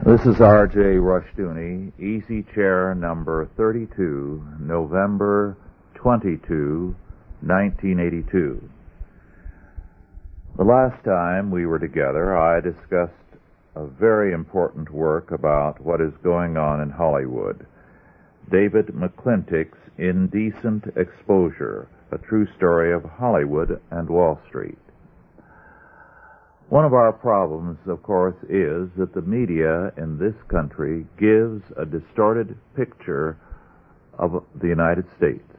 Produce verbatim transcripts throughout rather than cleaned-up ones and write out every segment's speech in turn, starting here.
This is R J Rushdoony, Easy Chair number thirty-two, November twenty-second, nineteen eighty-two. The last time we were together, I discussed a very important work about what is going on in Hollywood, David McClintock's Indecent Exposure, a true story of Hollywood and Wall Street. One of our problems, of course, is that the media in this country gives a distorted picture of the United States.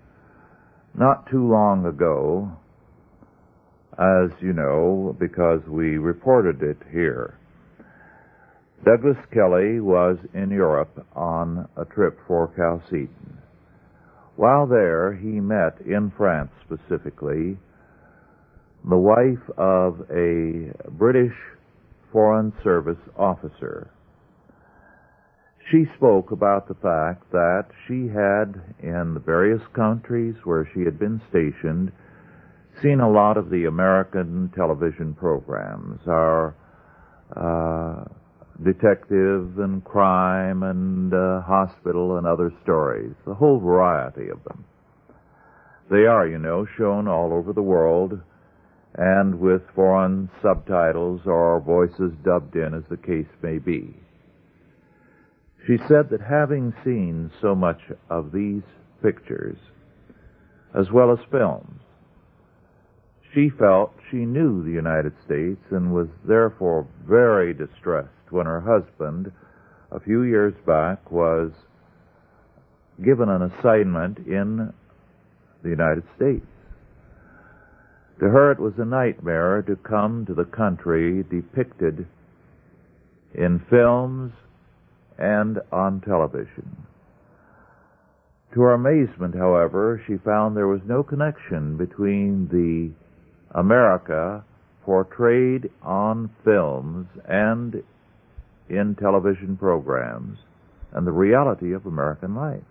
Not too long ago, as you know, because we reported it here, Douglas Kelly was in Europe on a trip for Chalcedon. While there, he met, in France specifically, the wife of a British Foreign Service officer. She spoke about the fact that she had, in the various countries where she had been stationed, seen a lot of the American television programs, our uh, detective and crime and uh, hospital and other stories, the whole variety of them. They are, you know, shown all over the world, and with foreign subtitles or voices dubbed in, as the case may be. She said that having seen so much of these pictures, as well as films, she felt she knew the United States and was therefore very distressed when her husband, a few years back, was given an assignment in the United States. To her, it was a nightmare to come to the country depicted in films and on television. To her amazement, however, she found there was no connection between the America portrayed on films and in television programs and the reality of American life.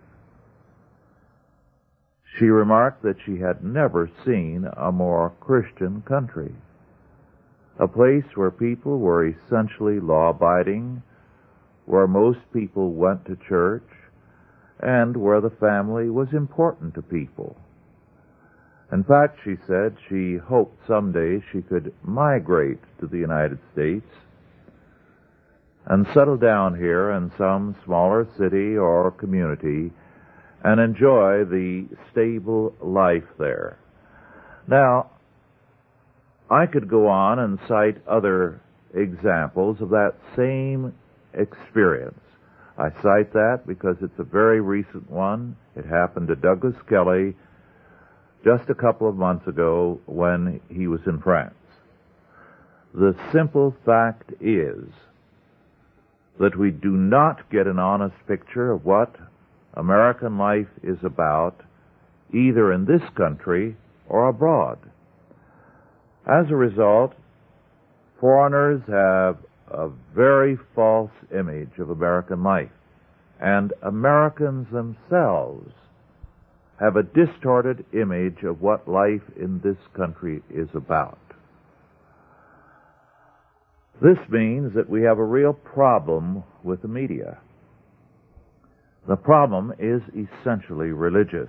She remarked that she had never seen a more Christian country, a place where people were essentially law-abiding, where most people went to church, and where the family was important to people. In fact, she said she hoped someday she could migrate to the United States and settle down here in some smaller city or community and enjoy the stable life there. Now, I could go on and cite other examples of that same experience. I cite that because it's a very recent one. It happened to Douglas Kelly just a couple of months ago when he was in France. The simple fact is that we do not get an honest picture of what American life is about, either in this country or abroad. As a result, foreigners have a very false image of American life, and Americans themselves have a distorted image of what life in this country is about. This means that we have a real problem with the media. The problem is essentially religious.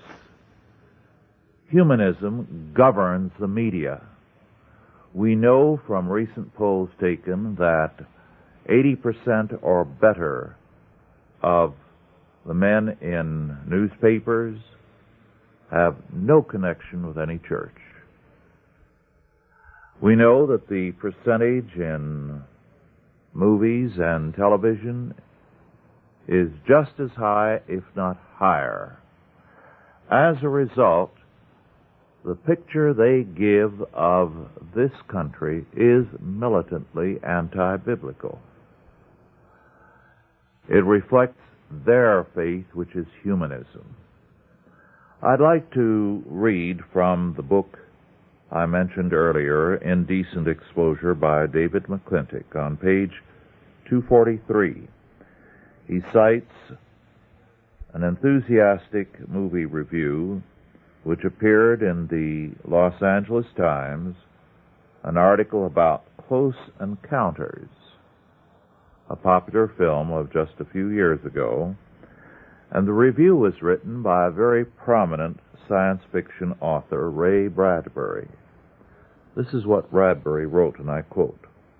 Humanism governs the media. We know from recent polls taken that eighty percent or better of the men in newspapers have no connection with any church. We know that the percentage in movies and television is just as high, if not higher. As a result, the picture they give of this country is militantly anti-biblical. It reflects their faith, which is humanism. I'd like to read from the book I mentioned earlier, Indecent Exposure by David McClintock, on page two forty-three. He cites an enthusiastic movie review which appeared in the Los Angeles Times, an article about Close Encounters, a popular film of just a few years ago, and the review was written by a very prominent science fiction author, Ray Bradbury. This is what Bradbury wrote, and I quote,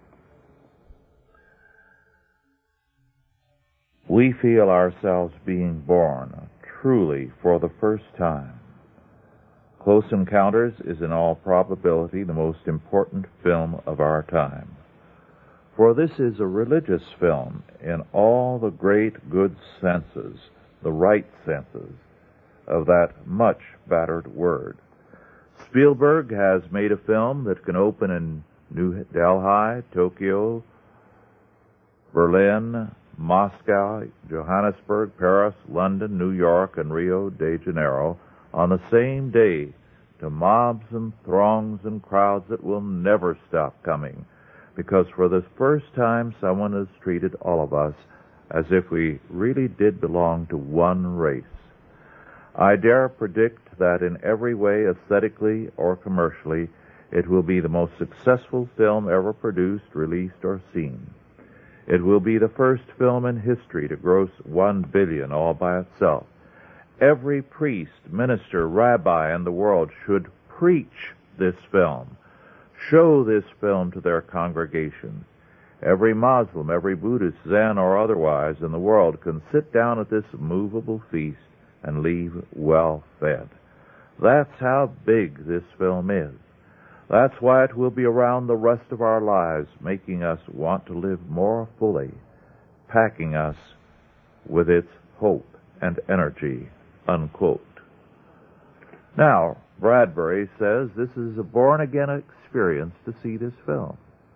"We feel ourselves being born, truly for the first time. Close Encounters is in all probability the most important film of our time. For this is a religious film in all the great good senses, the right senses, of that much battered word. Spielberg has made a film that can open in New Delhi, Tokyo, Berlin, Moscow, Johannesburg, Paris, London, New York, and Rio de Janeiro on the same day to mobs and throngs and crowds that will never stop coming, because for the first time someone has treated all of us as if we really did belong to one race. I dare predict that in every way, aesthetically or commercially, it will be the most successful film ever produced, released, or seen. It will be the first film in history to gross one billion all by itself. Every priest, minister, rabbi in the world should preach this film, show this film to their congregations. Every Muslim, every Buddhist, Zen, or otherwise in the world can sit down at this movable feast and leave well fed. That's how big this film is. That's why it will be around the rest of our lives, making us want to live more fully, packing us with its hope and energy," unquote. Now, Bradbury says this is a born-again experience to see this film.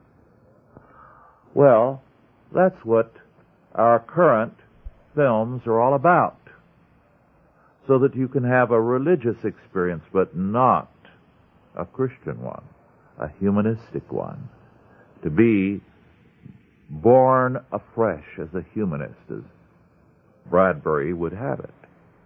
Well, that's what our current films are all about, so that you can have a religious experience, but not a Christian one, a humanistic one, to be born afresh as a humanist, as Bradbury would have it.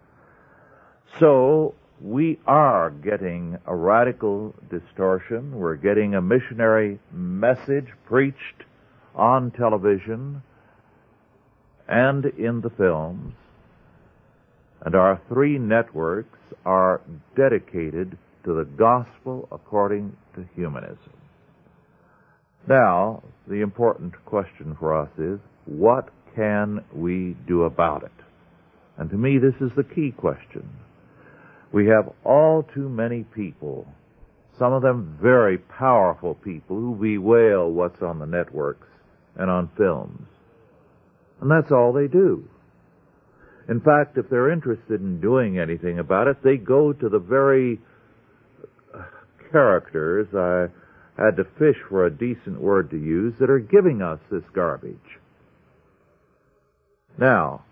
So we are getting a radical distortion. We're getting a missionary message preached on television and in the films, and our three networks are dedicated to the gospel according to humanism. Now, the important question for us is, what can we do about it? And to me, this is the key question. We have all too many people, some of them very powerful people, who bewail what's on the networks and on films. And that's all they do. In fact, if they're interested in doing anything about it, they go to the very characters, I had to fish for a decent word to use, that are giving us this garbage. Now,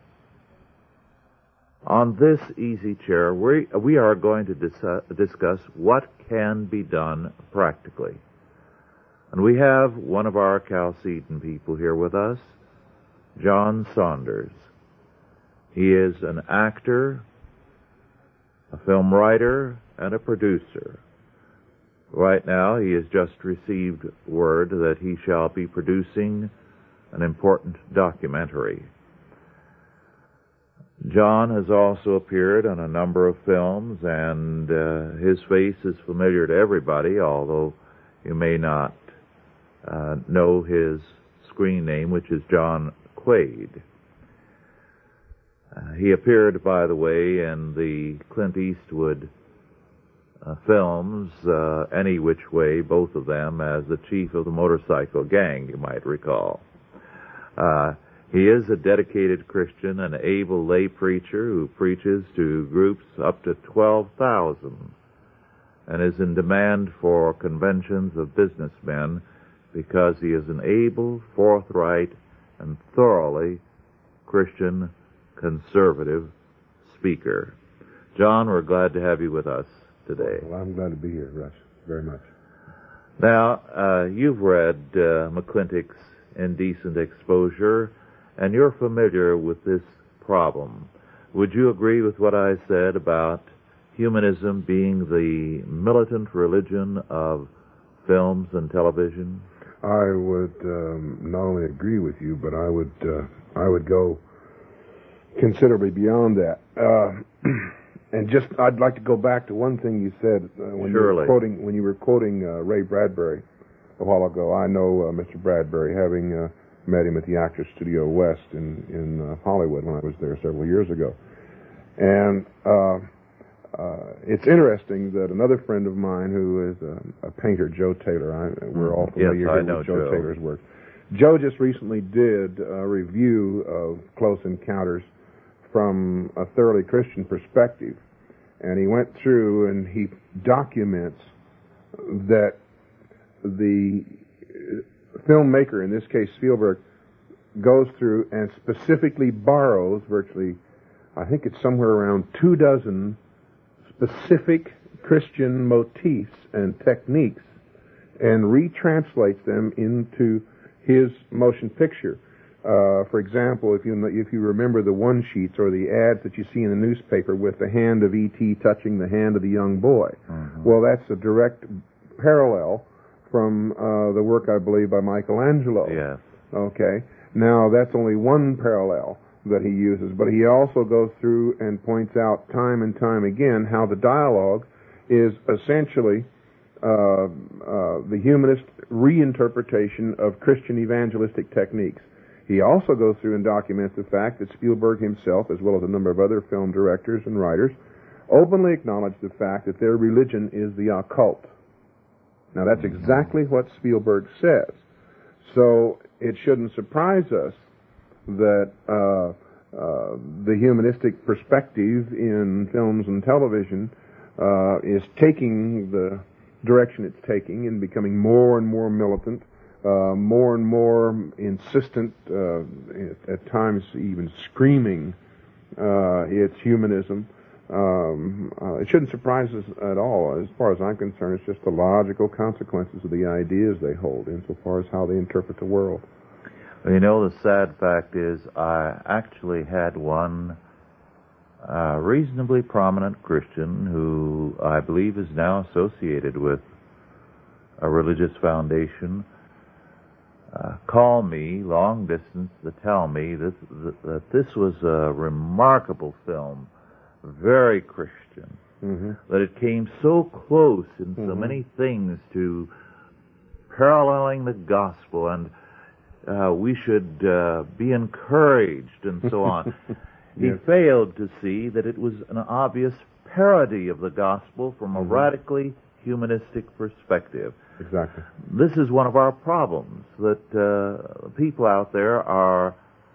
on this easy chair, we, we are going to dis- discuss what can be done practically. And we have one of our Chalcedon people here with us, John Saunders. He is an actor, a film writer, and a producer. Right now, he has just received word that he shall be producing an important documentary. John has also appeared on a number of films, and uh, his face is familiar to everybody, although you may not uh, know his screen name, which is John Quaid. Uh, he appeared, by the way, in the Clint Eastwood uh, films, uh, Any Which Way, both of them, as the chief of the motorcycle gang, you might recall. Uh, he is a dedicated Christian, an able lay preacher who preaches to groups up to twelve thousand, and is in demand for conventions of businessmen because he is an able, forthright, and thoroughly Christian conservative speaker. John, we're glad to have you with us today. Well, I'm glad to be here, Russ, very much. Now, uh, you've read uh, McClintock's Indecent Exposure, and you're familiar with this problem. Would you agree with what I said about humanism being the militant religion of films and television? I would um, not only agree with you, but I would uh, I would go considerably beyond that. Uh, and just, I'd like to go back to one thing you said uh, when Surely. you were quoting when you were quoting uh, Ray Bradbury a while ago. I know uh, Mister Bradbury, having uh, met him at the Actors Studio West in in uh, Hollywood when I was there several years ago, and. Uh, Uh, it's interesting that another friend of mine who is a, a painter, Joe Taylor, I, we're all familiar yes, I here know with Joe, Joe Taylor's work. Joe just recently did a review of Close Encounters from a thoroughly Christian perspective, and he went through and he documents that the filmmaker, in this case Spielberg, goes through and specifically borrows virtually, I think it's somewhere around two dozen specific Christian motifs and techniques and retranslates them into his motion picture. Uh, for example, if you if you remember the one sheets or the ads that you see in the newspaper with the hand of E T touching the hand of the young boy, mm-hmm. well, that's a direct parallel from uh, the work, I believe, by Michelangelo. Yes. Okay. Now, that's only one parallel that he uses, but he also goes through and points out time and time again how the dialogue is essentially uh, uh, the humanist reinterpretation of Christian evangelistic techniques. He also goes through and documents the fact that Spielberg himself, as well as a number of other film directors and writers, openly acknowledge the fact that their religion is the occult. Now, that's exactly what Spielberg says. So it shouldn't surprise us that uh, uh, the humanistic perspective in films and television uh, is taking the direction it's taking and becoming more and more militant, uh, more and more insistent, uh, at, at times even screaming uh, its humanism. Um, uh, it shouldn't surprise us at all. As far as I'm concerned, it's just the logical consequences of the ideas they hold insofar as how they interpret the world. Well, you know, the sad fact is I actually had one uh, reasonably prominent Christian who I believe is now associated with a religious foundation uh, call me long distance to tell me this, that, that this was a remarkable film, very Christian, mm-hmm. that it came so close in mm-hmm. so many things to paralleling the gospel, and Uh, we should uh, be encouraged, and so on. He yes. failed to see that it was an obvious parody of the gospel from a mm-hmm. radically humanistic perspective. Exactly. This is one of our problems, that uh, people out there are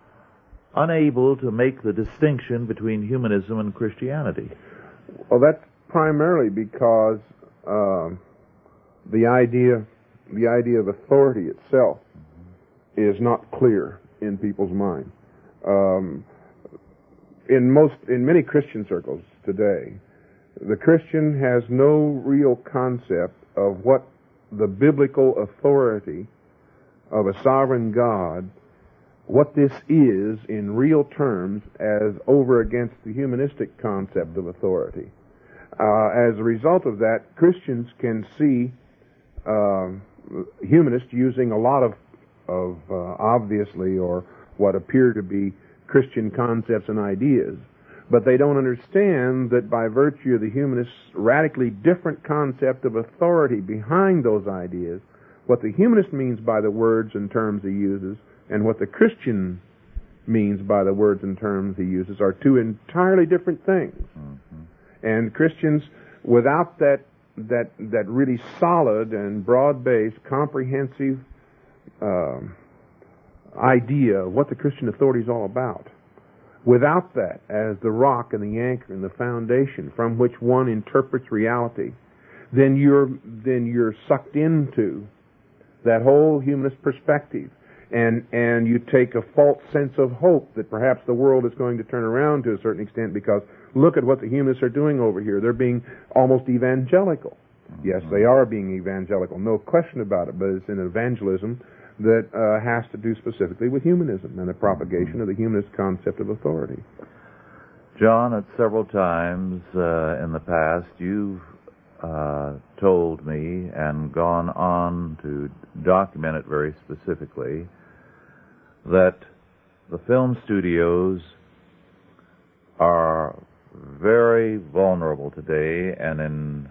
unable to make the distinction between humanism and Christianity. Well, that's primarily because uh, the idea, the idea of authority itself is not clear in people's mind. Um, in most, in many Christian circles today, the Christian has no real concept of what the biblical authority of a sovereign God, what this is in real terms as over against the humanistic concept of authority. Uh, as a result of that, Christians can see uh, humanists using a lot of of uh, obviously or what appear to be Christian concepts and ideas, but they don't understand that by virtue of the humanists' radically different concept of authority behind those ideas, what the humanist means by the words and terms he uses and what the Christian means by the words and terms he uses are two entirely different things. Mm-hmm. And Christians, without that that that really solid and broad-based, comprehensive Uh, idea of what the Christian authority is all about, without that as the rock and the anchor and the foundation from which one interprets reality, then you're then you're sucked into that whole humanist perspective, and and you take a false sense of hope that perhaps the world is going to turn around to a certain extent because look at what the humanists are doing over here. They're being almost evangelical. Yes, they are being evangelical, no question about it, but it's an evangelism that uh, has to do specifically with humanism and the propagation of the humanist concept of authority. John, at several times uh, in the past, you've uh, told me and gone on to document it very specifically that the film studios are very vulnerable today and in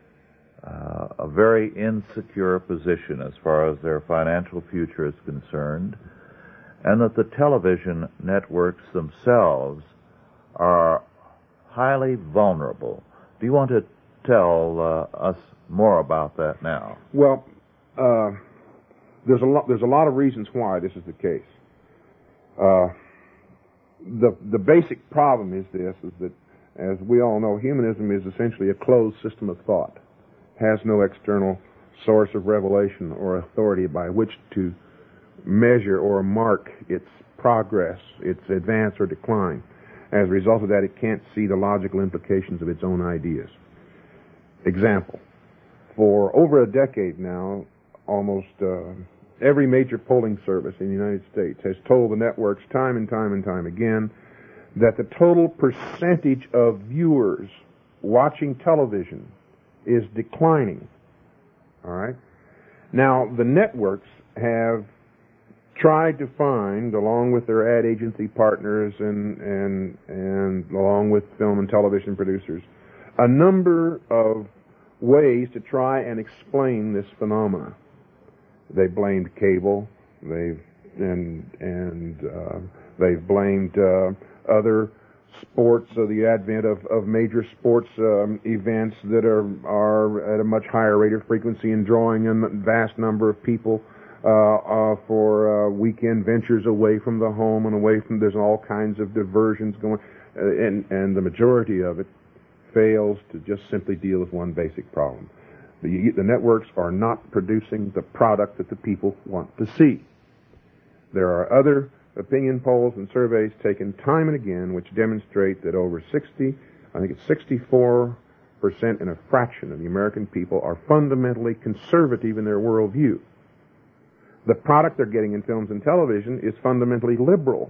uh, a very insecure position as far as their financial future is concerned, and that the television networks themselves are highly vulnerable. Do you want to tell uh, us more about that now? Well, uh, there's a lot. There's a lot of reasons why this is the case. Uh, the the basic problem is this: is that, as we all know, humanism is essentially a closed system of thought, has no external source of revelation or authority by which to measure or mark its progress, its advance or decline. As a result of that, it can't see the logical implications of its own ideas. Example, for over a decade now, almost uh, every major polling service in the United States has told the networks time and time and time again that the total percentage of viewers watching television is declining. All right? Now, the networks have tried to find, along with their ad agency partners and and and along with film and television producers, a number of ways to try and explain this phenomena. They blamed cable, they've and and uh, they've blamed uh, other sports, or the advent of, of major sports um, events that are are at a much higher rate of frequency and drawing a vast number of people uh, uh, for uh, weekend ventures away from the home and away from. There's all kinds of diversions going, uh, and and the majority of it fails to just simply deal with one basic problem. The, the networks are not producing the product that the people want to see. There are other opinion polls and surveys taken time and again which demonstrate that over sixty, I think it's sixty-four percent and a fraction of the American people are fundamentally conservative in their worldview. The product they're getting in films and television is fundamentally liberal.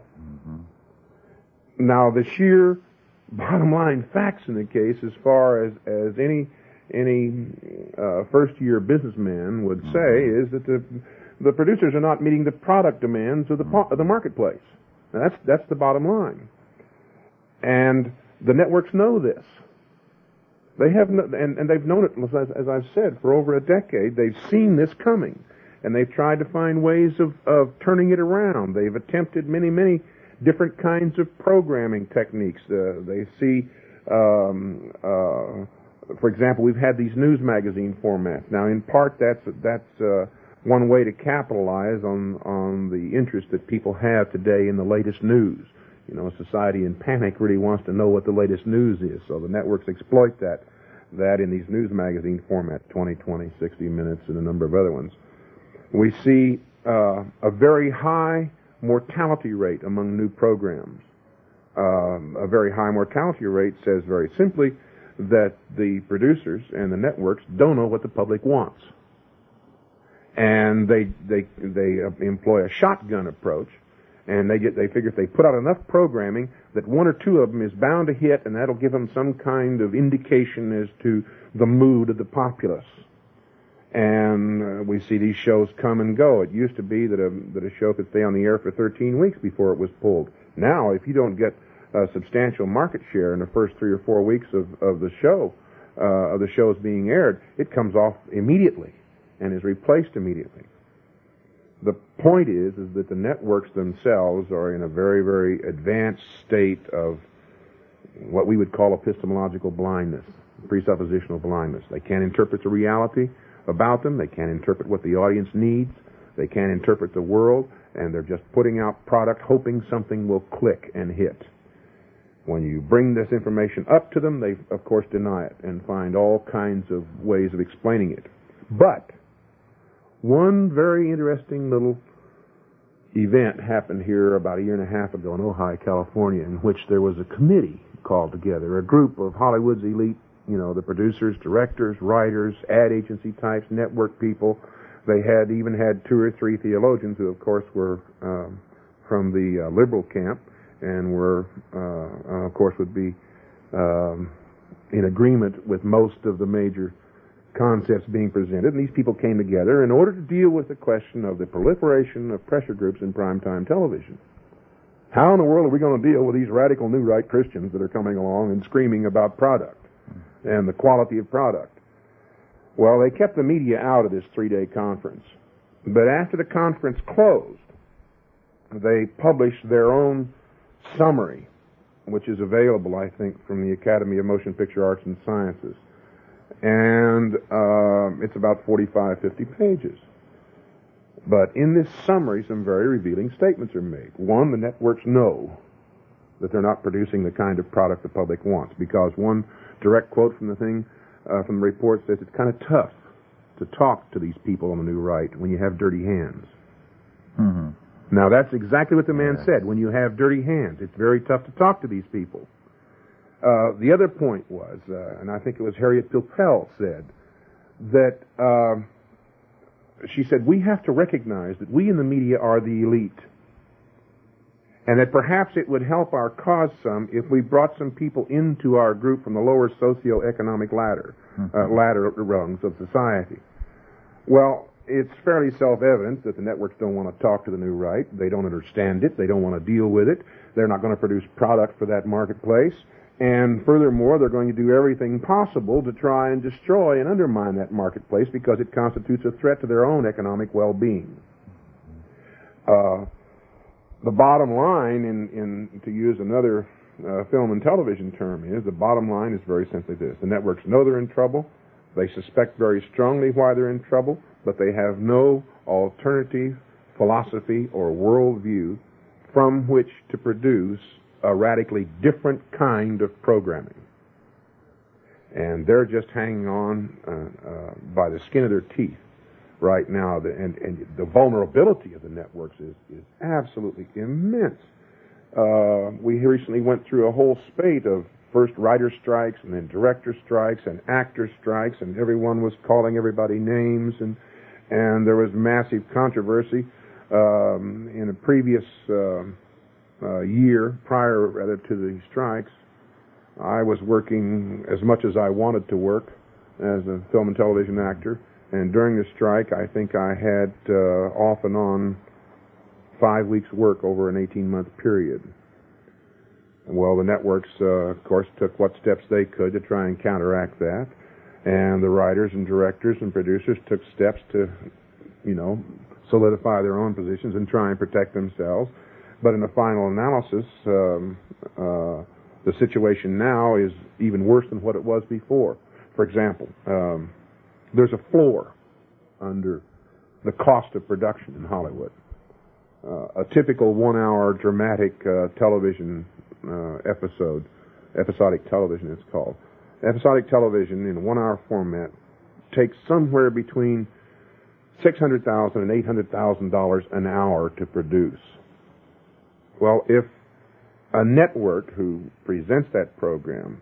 Mm-hmm. Now, the sheer bottom line facts in the case, as far as, as any any uh, first-year businessman would mm-hmm. say, is that the the producers are not meeting the product demands of the po- of the marketplace. Now, that's that's the bottom line, and the networks know this. They have, no, and, and they've known it, as, as I've said, for over a decade. They've seen this coming, and they've tried to find ways of, of turning it around. They've attempted many, many different kinds of programming techniques. Uh, they see, um, uh, for example, we've had these news magazine formats. Now, in part, that's that's uh, one way to capitalize on on the interest that people have today in the latest news. You know, a society in panic really wants to know what the latest news is, so the networks exploit that that in these news magazine formats, twenty twenty, sixty minutes, and a number of other ones. We see uh, a very high mortality rate among new programs. Um, a very high mortality rate says very simply that the producers and the networks don't know what the public wants, and they they they employ a shotgun approach, and they get they figure if they put out enough programming that one or two of them is bound to hit, and that'll give them some kind of indication as to the mood of the populace. And uh, we see these shows come and go. It used to be that a that a show could stay on the air for thirteen weeks before it was pulled. Now, if you don't get a substantial market share in the first three or four weeks of, of the show, uh, of the shows being aired, it comes off immediately and is replaced immediately. The point is, is that the networks themselves are in a very, very advanced state of what we would call epistemological blindness, presuppositional blindness. They can't interpret the reality about them. They can't interpret what the audience needs. They can't interpret the world, and they're just putting out product hoping something will click and hit. When you bring this information up to them, they, of course, deny it and find all kinds of ways of explaining it. But one very interesting little event happened here about a year and a half ago in Ojai, California, in which there was a committee called together, a group of Hollywood's elite, you know, the producers, directors, writers, ad agency types, network people. They had even had two or three theologians who, of course, were um, from the uh, liberal camp and were, uh, of course, would be um, in agreement with most of the major concepts being presented, and these people came together in order to deal with the question of the proliferation of pressure groups in primetime television. How in the world are we going to deal with these radical new right Christians that are coming along and screaming about product and the quality of product? Well, they kept the media out of this three-day conference. But after the conference closed, they published their own summary, which is available, I think, from the Academy of Motion Picture Arts and Sciences. And uh, it's about forty-five, fifty pages. But in this summary, some very revealing statements are made. One, the networks know that they're not producing the kind of product the public wants, because one direct quote from the thing, uh, from the report says it's kind of tough to talk to these people on the new right when you have dirty hands. Mm-hmm. Now, that's exactly what the man Yeah. said. When you have dirty hands, it's very tough to talk to these people. Uh, the other point was, uh, and I think it was Harriet Pilpel said, that uh, she said, we have to recognize that we in the media are the elite, and that perhaps it would help our cause some if we brought some people into our group from the lower socioeconomic ladder, mm-hmm. uh, ladder rungs of society. Well, it's fairly self-evident that the networks don't want to talk to the new right. They don't understand it. They don't want to deal with it. They're not going to produce product for that marketplace. And furthermore, they're going to do everything possible to try and destroy and undermine that marketplace because it constitutes a threat to their own economic well-being. Uh, the bottom line, in, in to use another uh, film and television term, is the bottom line is very simply this. The networks know they're in trouble. They suspect very strongly why they're in trouble, but they have no alternative philosophy or worldview from which to produce a radically different kind of programming. And they're just hanging on uh, uh, by the skin of their teeth right now. The, and, and the vulnerability of the networks is, is absolutely immense. Uh, we recently went through a whole spate of first writer strikes and then director strikes and actor strikes, and everyone was calling everybody names, and and there was massive controversy um, in a previous uh, uh, year prior rather to the strikes. I was working as much as I wanted to work as a film and television actor, and during the strike I think I had uh, off and on five weeks work over an eighteen-month period. Well, the networks, uh, of course, took what steps they could to try and counteract that, and the writers and directors and producers took steps to, you know, solidify their own positions and try and protect themselves. But in the final analysis, um, uh, the situation now is even worse than what it was before. For example, um, there's a floor under the cost of production in Hollywood. Uh, a typical one-hour dramatic uh, television uh, episode, episodic television it's called. Episodic television in one-hour format takes somewhere between six hundred thousand dollars and eight hundred thousand dollars an hour to produce. Well, if a network who presents that program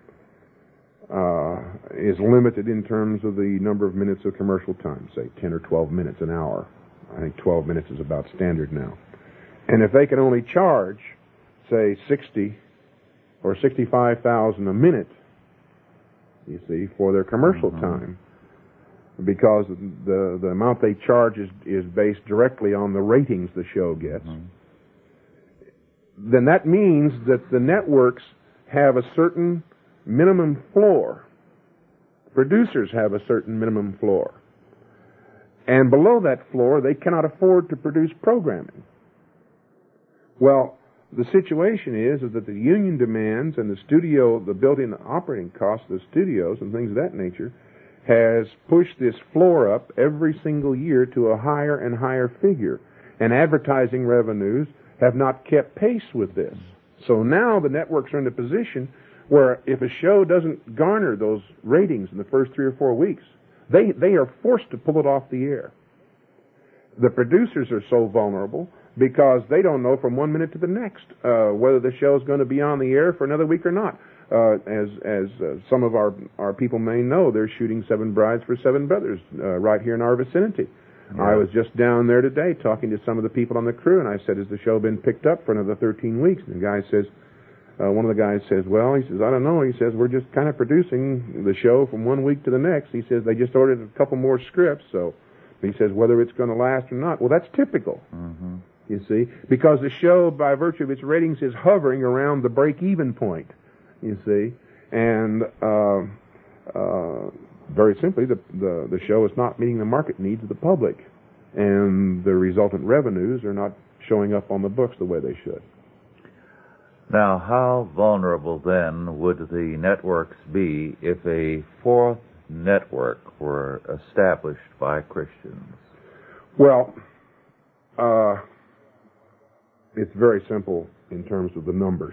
uh, is limited in terms of the number of minutes of commercial time, say ten or twelve minutes an hour, I think twelve minutes is about standard now. And if they can only charge, say, sixty or sixty-five thousand a minute, you see, for their commercial mm-hmm. time, because the the amount they charge is is based directly on the ratings the show gets, mm-hmm. then that means that the networks have a certain minimum floor. Producers have a certain minimum floor. And below that floor, they cannot afford to produce programming. Well, the situation is, is that the union demands and the studio, the built-in operating costs of the studios and things of that nature, has pushed this floor up every single year to a higher and higher figure. And advertising revenues have not kept pace with this. So now the networks are in a position where if a show doesn't garner those ratings in the first three or four weeks, they, they are forced to pull it off the air. The producers are so vulnerable because they don't know from one minute to the next uh, whether the show is going to be on the air for another week or not. Uh, as as uh, some of our, our people may know, they're shooting Seven Brides for Seven Brothers uh, right here in our vicinity. Yeah. I was just down there today talking to some of the people on the crew, and I said, has the show been picked up for another thirteen weeks? And the guy says, uh, one of the guys says, well, he says, I don't know. He says, we're just kind of producing the show from one week to the next. He says, they just ordered a couple more scripts, so he says, whether it's going to last or not. Well, that's typical, mm-hmm. you see, because the show, by virtue of its ratings, is hovering around the break-even point, you see, and uh, uh, very simply, the, the, the show is not meeting the market needs of the public, and the resultant revenues are not showing up on the books the way they should. Now, how vulnerable then would the networks be if a fourth network were established by Christians? Well, uh, it's very simple in terms of the numbers.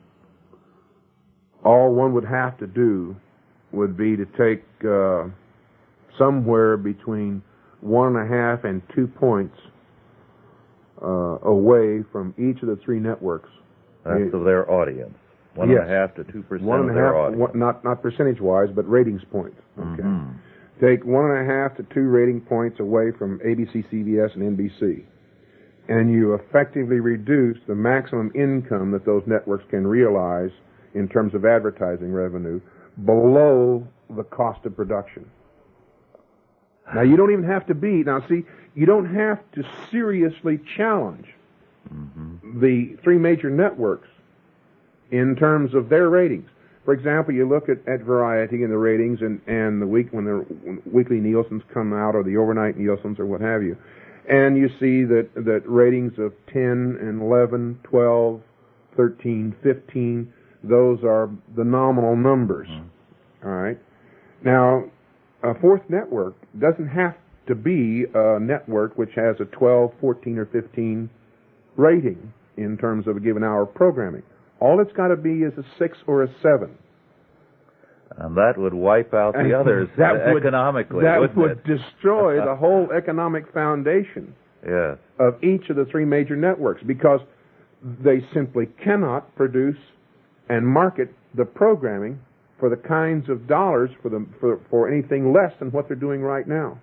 All one would have to do would be to take uh, somewhere between one and a half and two points uh, away from each of the three networks. That's of their audience. One yes. and a half to two percent one and of a their half, audience. One, not not percentage-wise, but ratings points. Okay. Mm-hmm. Take one and a half to two rating points away from A B C, C B S, and N B C, and you effectively reduce the maximum income that those networks can realize in terms of advertising revenue below the cost of production. Now, you don't even have to be, now see, you don't have to seriously challenge mm-hmm. the three major networks in terms of their ratings. For example, you look at, at Variety and the ratings and, and the week when the when weekly Nielsen's come out or the overnight Nielsen's or what have you, and you see that, that ratings of ten and eleven, twelve, thirteen, fifteen, those are the nominal numbers. Mm-hmm. All right? Now, a fourth network doesn't have to be a network which has a twelve, fourteen, or fifteen rating in terms of a given hour of programming. All it's got to be is a six or a seven. And that would wipe out the and others that uh, would, economically, that wouldn't would it? destroy the whole economic foundation yes. of each of the three major networks, because they simply cannot produce and market the programming for the kinds of dollars for them for, for anything less than what they're doing right now.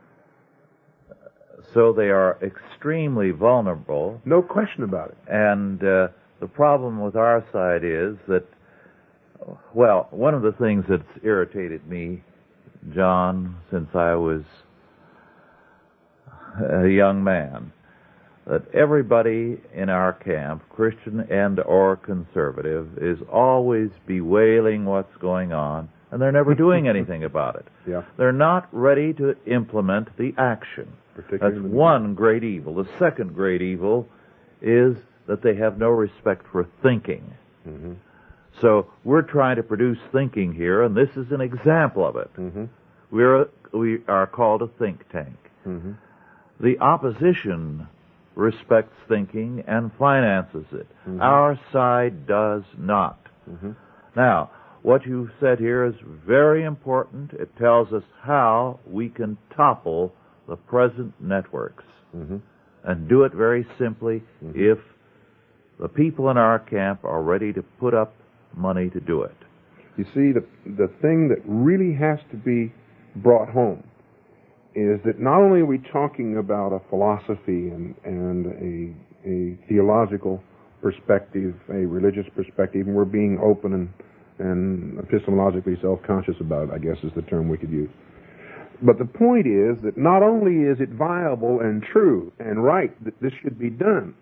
So they are extremely vulnerable. No question about it. And uh, the problem with our side is that, well, one of the things that's irritated me, John, since I was a young man, that everybody in our camp, Christian and or conservative, is always bewailing what's going on, and they're never doing anything about it. Yeah. They're not ready to implement the action. That's one great evil. The second great evil is that they have no respect for thinking. Mm-hmm. So we're trying to produce thinking here, and this is an example of it. Mm-hmm. We're a, we are called a think tank. Mm-hmm. The opposition respects thinking and finances it. Mm-hmm. Our side does not. Mm-hmm. Now, what you've said here is very important. It tells us how we can topple the present networks, mm-hmm. and do it very simply mm-hmm. if the people in our camp are ready to put up money to do it. You see, the the thing that really has to be brought home is that not only are we talking about a philosophy and, and a, a theological perspective, a religious perspective, and we're being open and, and epistemologically self-conscious about it, I guess is the term we could use. But the point is that not only is it viable and true and right that this should be done,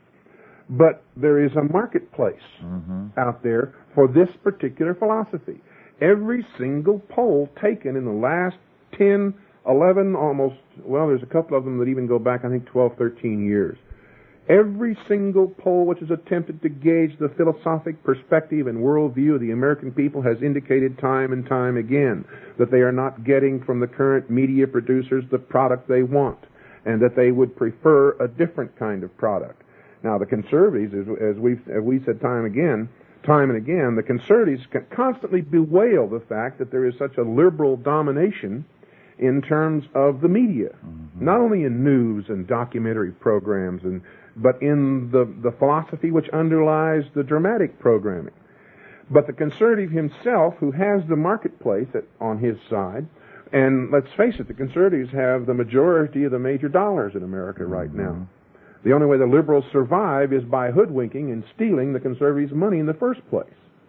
but there is a marketplace mm-hmm. out there for this particular philosophy. Every single poll taken in the last ten, eleven, almost, well, there's a couple of them that even go back, I think, twelve, thirteen years. Every single poll which has attempted to gauge the philosophic perspective and worldview of the American people has indicated time and time again that they are not getting from the current media producers the product they want, and that they would prefer a different kind of product. Now, the conservatives, as we've, as we said time again, time and again, the conservatives constantly bewail the fact that there is such a liberal domination in terms of the media, mm-hmm. not only in news and documentary programs, and but in the, the philosophy which underlies the dramatic programming. But the conservative himself, who has the marketplace at, on his side, and let's face it, the conservatives have the majority of the major dollars in America right mm-hmm. now. The only way the liberals survive is by hoodwinking and stealing the conservatives' money in the first place.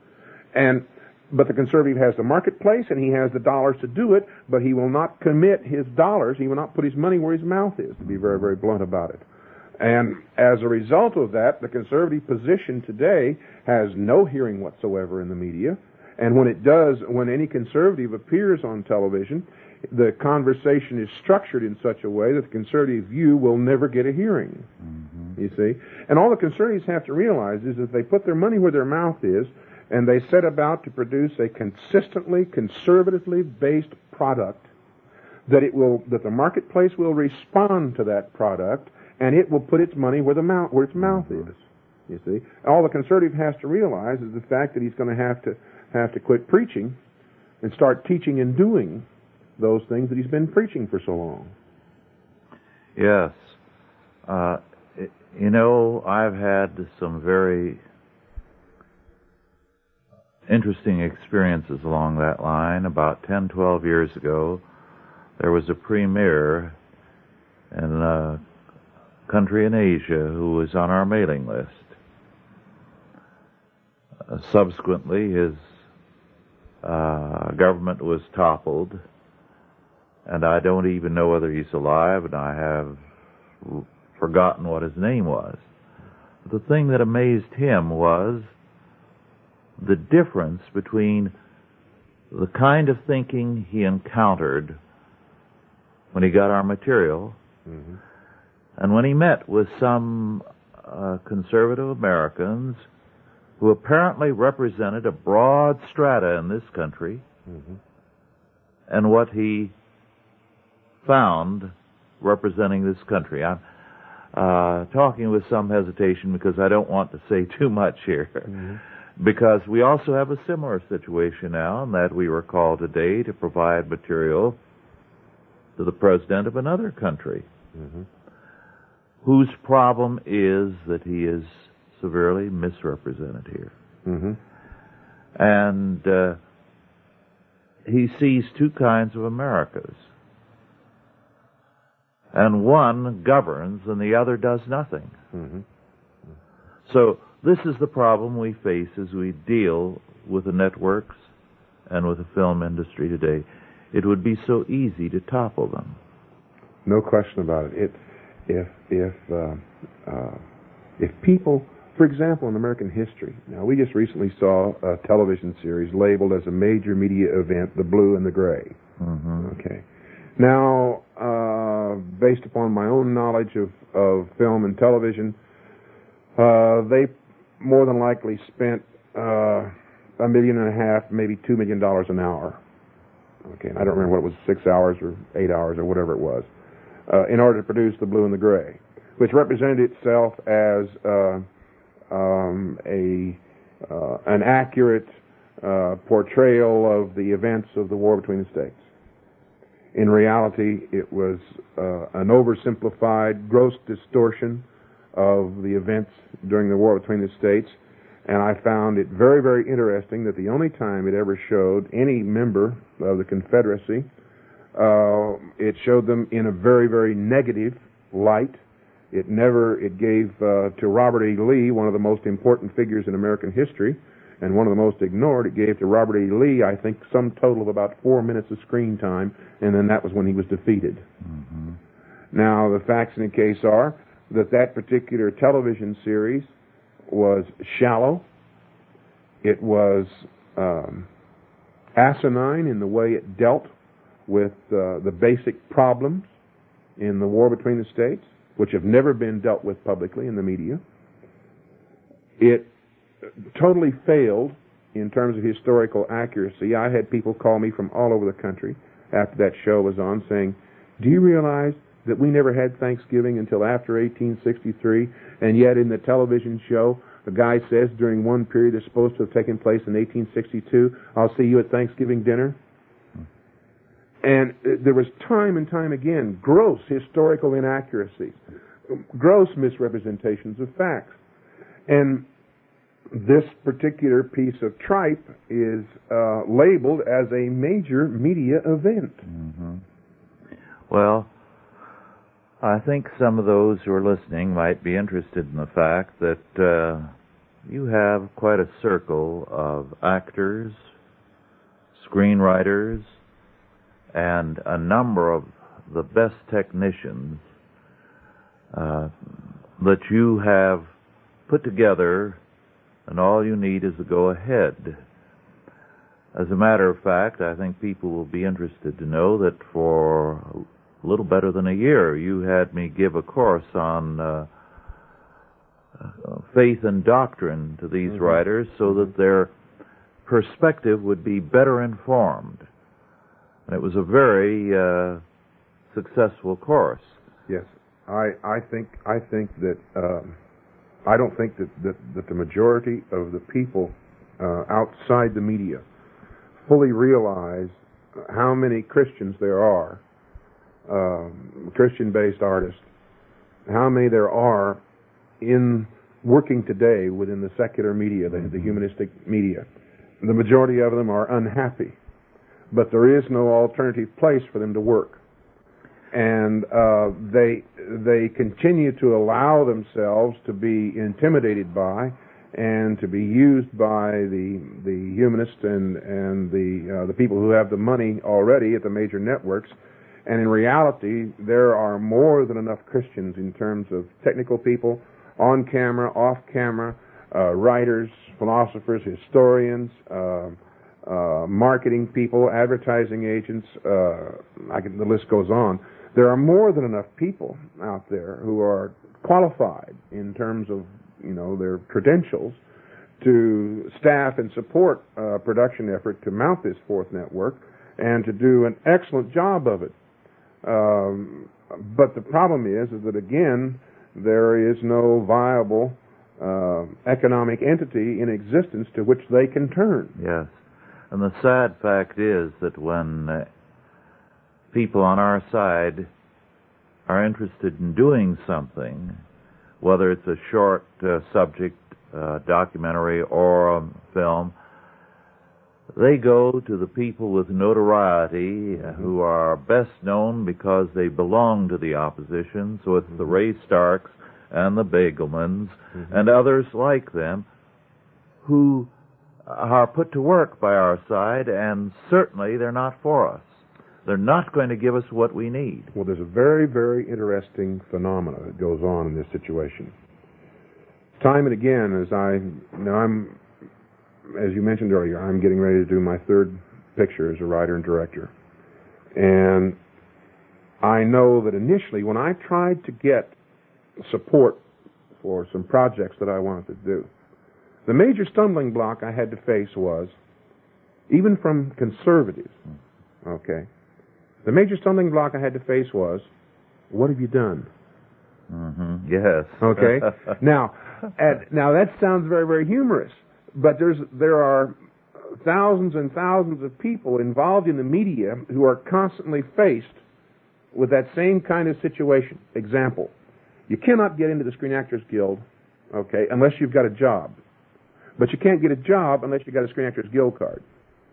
And but the conservative has the marketplace and he has the dollars to do it, but he will not commit his dollars. He will not put his money where his mouth is, to be very, very blunt about it. And as a result of that, the conservative position today has no hearing whatsoever in the media. And when it does, when any conservative appears on television, the conversation is structured in such a way that the conservative view will never get a hearing. Mm-hmm. You see? And all the conservatives have to realize is that they put their money where their mouth is, and they set about to produce a consistently, conservatively based product that it will, that the marketplace will respond to that product, and it will put its money where the mouth, where its mouth is. You see, all the conservative has to realize is the fact that he's going to have to have to quit preaching and start teaching and doing those things that he's been preaching for so long. Yes, uh, you know, I've had some very interesting experiences along that line. About ten, twelve years ago, there was a premier in a country in Asia who was on our mailing list. Uh, subsequently, his uh, government was toppled, and I don't even know whether he's alive, and I have r- forgotten what his name was. But the thing that amazed him was the difference between the kind of thinking he encountered when he got our material mm-hmm. and when he met with some uh, conservative Americans who apparently represented a broad strata in this country mm-hmm. and what he found representing this country. I'm uh, talking with some hesitation because I don't want to say too much here. Mm-hmm. Because we also have a similar situation now in that we were called today to provide material to the president of another country mm-hmm. whose problem is that he is severely misrepresented here. Mm-hmm. And uh, he sees two kinds of Americas. And one governs and the other does nothing. Mm-hmm. So this is the problem we face as we deal with the networks and with the film industry today. It would be so easy to topple them. No question about it. It if if uh, uh, if people, for example, in American history, now we just recently saw a television series labeled as a major media event, The Blue and the Gray. Mm-hmm. Okay. Now, uh, based upon my own knowledge of, of film and television, uh, they more than likely spent uh, a million and a half, maybe two million dollars an hour. Okay, and I don't remember what it was, six hours or eight hours or whatever it was, uh, in order to produce The Blue and the Gray, which represented itself as uh, um, a uh, an accurate uh, portrayal of the events of the war between the states. In reality, it was uh, an oversimplified, gross distortion of the events during the war between the states, and I found it very, very interesting that the only time it ever showed any member of the Confederacy, uh, it showed them in a very, very negative light. It never, it gave uh, to Robert E. Lee, one of the most important figures in American history, and one of the most ignored, it gave to Robert E. Lee, I think, some total of about four minutes of screen time, and then that was when he was defeated. Mm-hmm. Now, the facts in the case are that that particular television series was shallow. It was um, asinine in the way it dealt with uh, the basic problems in the war between the states, which have never been dealt with publicly in the media. It totally failed in terms of historical accuracy. I had people call me from all over the country after that show was on saying, do you realize that we never had Thanksgiving until after eighteen sixty-three, and yet in the television show, the guy says during one period that's supposed to have taken place in eighteen sixty-two, I'll see you at Thanksgiving dinner? And there was time and time again gross historical inaccuracies, gross misrepresentations of facts. And this particular piece of tripe is uh, labeled as a major media event. Mm-hmm. Well, I think some of those who are listening might be interested in the fact that uh, you have quite a circle of actors, screenwriters, and a number of the best technicians uh, that you have put together, and all you need is to go ahead. As a matter of fact, I think people will be interested to know that for a little better than a year, you had me give a course on uh, uh, faith and doctrine to these mm-hmm. writers so that their perspective would be better informed. And it was a very uh, successful course. Yes, I, I think I think that um, I don't think that, that, that the majority of the people uh, outside the media fully realize how many Christians there are, um, Christian-based artists, how many there are in working today within the secular media, the, the humanistic media. The majority of them are unhappy, but there is no alternative place for them to work. And uh, they they continue to allow themselves to be intimidated by and to be used by the the humanists and and the uh, the people who have the money already at the major networks. And in reality, there are more than enough Christians in terms of technical people, on camera, off camera, uh, writers, philosophers, historians, uh, uh, marketing people, advertising agents. Uh, I can, the list goes on. There are more than enough people out there who are qualified in terms of, you know, their credentials to staff and support a production effort to mount this fourth network and to do an excellent job of it. Um, but the problem is, is that, again, there is no viable uh, economic entity in existence to which they can turn. Yes. And the sad fact is that when uh, people on our side are interested in doing something, whether it's a short uh, subject, uh, documentary, or a film, they go to the people with notoriety uh, who are best known because they belong to the opposition. So it's the Ray Starks and the Begelmans mm-hmm. and others like them who are put to work by our side, and certainly they're not for us. They're not going to give us what we need. Well, there's a very, very interesting phenomena that goes on in this situation. Time and again, as I, you know, I'm, as you mentioned earlier, I'm getting ready to do my third picture as a writer and director. And I know that initially, when I tried to get support for some projects that I wanted to do, the major stumbling block I had to face was, even from conservatives, okay, the major stumbling block I had to face was, what have you done? Mm-hmm. Yes. Okay. now, at, now that sounds very, very humorous, but there's there are thousands and thousands of people involved in the media who are constantly faced with that same kind of situation. Example: you cannot get into the Screen Actors Guild, okay, unless you've got a job, but you can't get a job unless you've got a Screen Actors Guild card.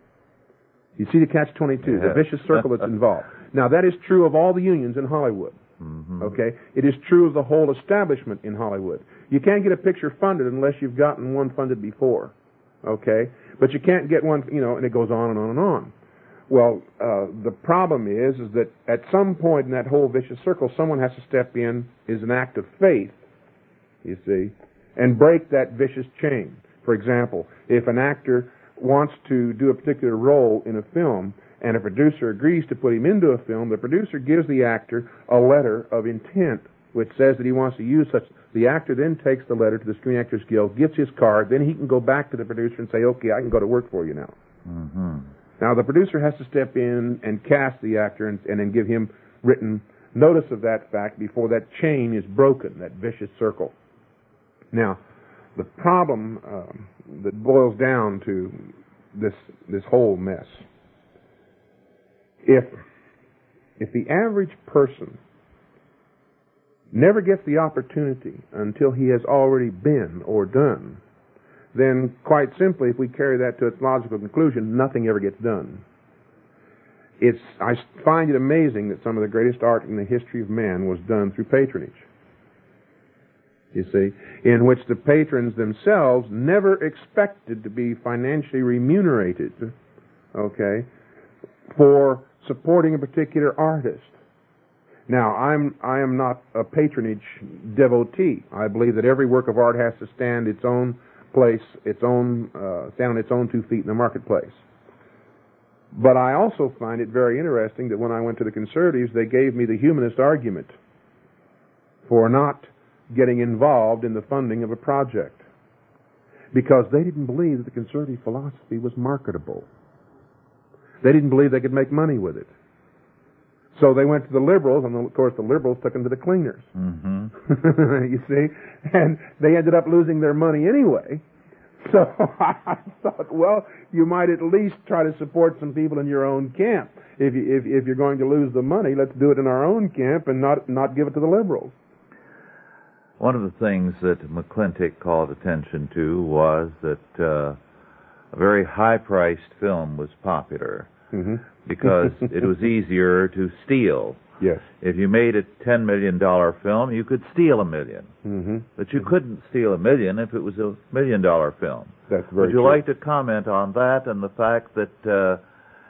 You see the catch twenty-two, yeah. the vicious circle that's involved. Now, that is true of all the unions in Hollywood. Mm-hmm. Okay? It is true of the whole establishment in Hollywood. You can't get a picture funded unless you've gotten one funded before. Okay? But you can't get one, you know, and it goes on and on and on. Well, uh, the problem is, is that at some point in that whole vicious circle, someone has to step in, is an act of faith, you see, and break that vicious chain. For example, if an actor wants to do a particular role in a film, and a producer agrees to put him into a film, the producer gives the actor a letter of intent which says that he wants to use such. The actor then takes the letter to the Screen Actors Guild, gets his card, then he can go back to the producer and say, okay, I can go to work for you now. Mm-hmm. Now, the producer has to step in and cast the actor and, and then give him written notice of that fact before that chain is broken, that vicious circle. Now, the problem um, that boils down to this this whole mess, if if the average person never gets the opportunity until he has already been or done, then quite simply, if we carry that to its logical conclusion, nothing ever gets done. It's I find it amazing that some of the greatest art in the history of man was done through patronage. you see, in which the patrons themselves never expected to be financially remunerated, okay, for supporting a particular artist. Now, I'm I am not a patronage devotee. I believe that every work of art has to stand its own place, its own uh, stand on its own two feet in the marketplace. But I also find it very interesting that when I went to the conservatives, they gave me the humanist argument for not getting involved in the funding of a project, because they didn't believe that the conservative philosophy was marketable. They didn't believe they could make money with it. So they went to the liberals, and of course the liberals took them to the cleaners. Mm-hmm. You see? And they ended up losing their money anyway. So I thought, well, you might at least try to support some people in your own camp. If, you, if, if you're going to lose the money, let's do it in our own camp and not, not give it to the liberals. One of the things that McClintock called attention to was that uh, a very high-priced film was popular mm-hmm. because it was easier to steal. Yes. If you made a ten million dollars film, you could steal a million. Mm-hmm. But you couldn't steal a million if it was a million dollar film. That's very Would you true. like to comment on that and the fact that uh,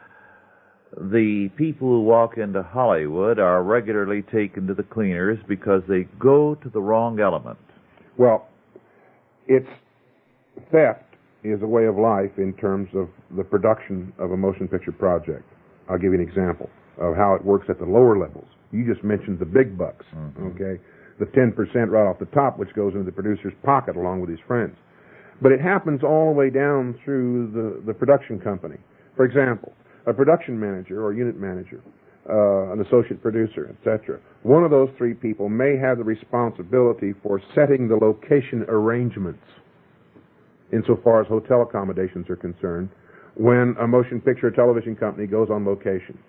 the people who walk into Hollywood are regularly taken to the cleaners because they go to the wrong element? Well, it's theft is a way of life in terms of the production of a motion picture project. I'll give you an example of how it works at the lower levels. You just mentioned the big bucks, mm-hmm. okay? The ten percent right off the top, which goes into the producer's pocket along with his friends. But it happens all the way down through the, the production company. For example, a production manager or unit manager, uh, an associate producer, et cetera. One of those three people may have the responsibility for setting the location arrangements insofar as hotel accommodations are concerned when a motion picture or television company goes on location.